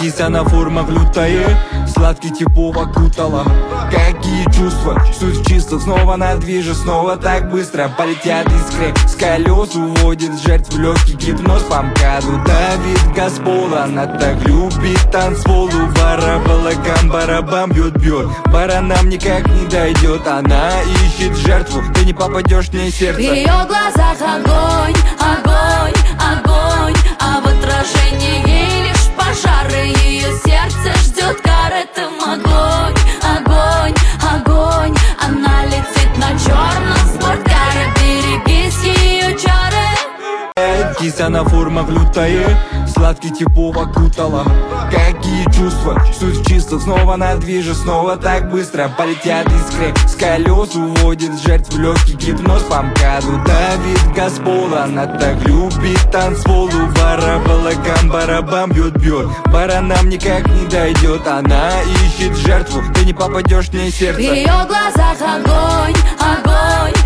Кись, она форма лютая, сладкий типов окутала. Какие чувства, суть в числах, снова на движе, снова так быстро полетят искры. С колес уводит жертв в легкий гипноз по МКАДу. Давид Господ, она так любит танцпол. У бара балаган, барабан бьет, баранам никак не дойдет. Она ищет жертву, ты не попадешь в ней сердце. В ее глазах огонь, огонь, огонь, а в отражении лишь пожары. Ее сердце ждет каретом. Огонь, огонь, огонь, она летит на черном спорткаре. Берегись ее чары. Кись, она форма лютая, сладкий типов окутала. Какие чувства, суть в числах, снова на движе, снова так быстро полетят искры. С колес уводит жертв в легкий гипноз по МКАДу. Давид Господ, она так любит танцпол. У бара балаган, барабан бьет, баранам никак не дойдет. Она ищет жертву, ты не попадешь в ней сердце. В ее глазах огонь, огонь,